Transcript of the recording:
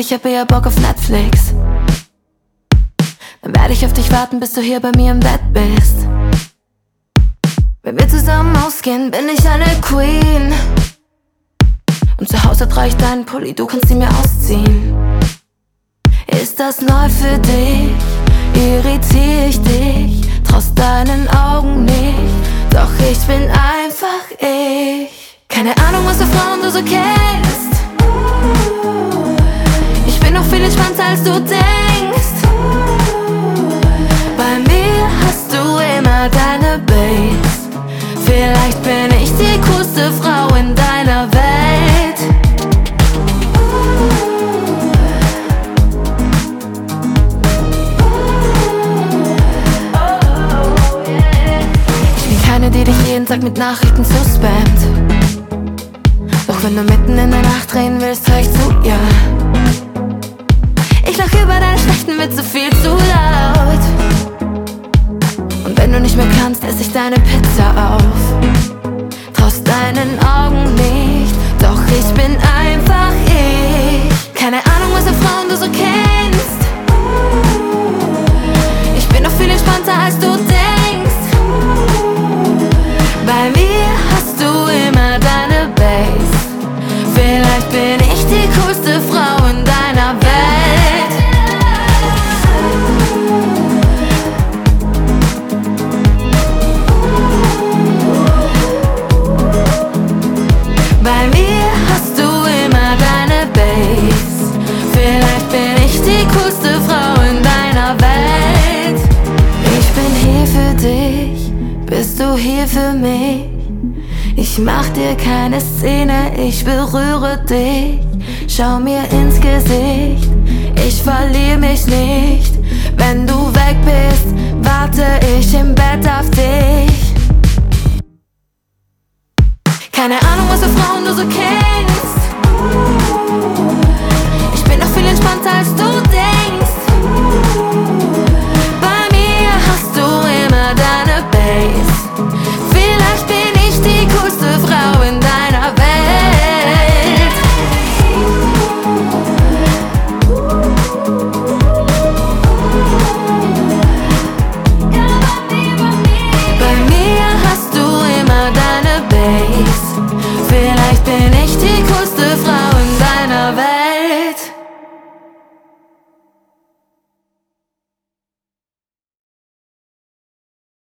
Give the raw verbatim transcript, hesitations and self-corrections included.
ich hab eher Bock auf Netflix. Dann werde ich auf dich warten, bis du hier bei mir im Bett bist. Wenn wir zusammen ausgehen, bin ich eine Queen. Und zu Hause reicht dein Pulli, du kannst ihn mir ausziehen. Ist das neu für dich? Irritiere ich dich? Traust deinen Augen nicht? Doch ich bin einfach ich. Keine Ahnung, was für Frauen du so kennst. Ich bin noch viel entspannter, als du denkst. Bei mir hast du immer deine Base. Vielleicht bin ich die coolste Frau in deiner Welt. Ich bin keine, die dich jeden Tag mit Nachrichten zuspammt. Doch wenn du mitten in der Nacht reden willst, hör ich zu, ja. Ich lach über deine schlechten Witze viel zu laut. Und wenn du nicht mehr kannst, ess ich deine Pizza auf. Traust deinen Augen nicht, doch ich bin einfach ich. Keine Ahnung, was für Frauen du so kennst. Ich bin noch viel entspannter, als du denkst. Bei mir hast du immer deine Base. Vielleicht bin ich die coolste Frau in deiner Welt. Bei mir hast du immer deine Base. Vielleicht bin ich die coolste Frau in deiner Welt. Ich bin hier für dich, bist du hier für mich? Ich mach dir keine Szene, ich berühre dich. Schau mir ins Gesicht, ich verliere mich nicht. Wenn du weg bist, warte ich im Bett auf dich. Keine Ahnung, was für Frauen du so kennst. Ich bin noch viel entspannter, als du denkst. Bei mir hast du immer deine Base.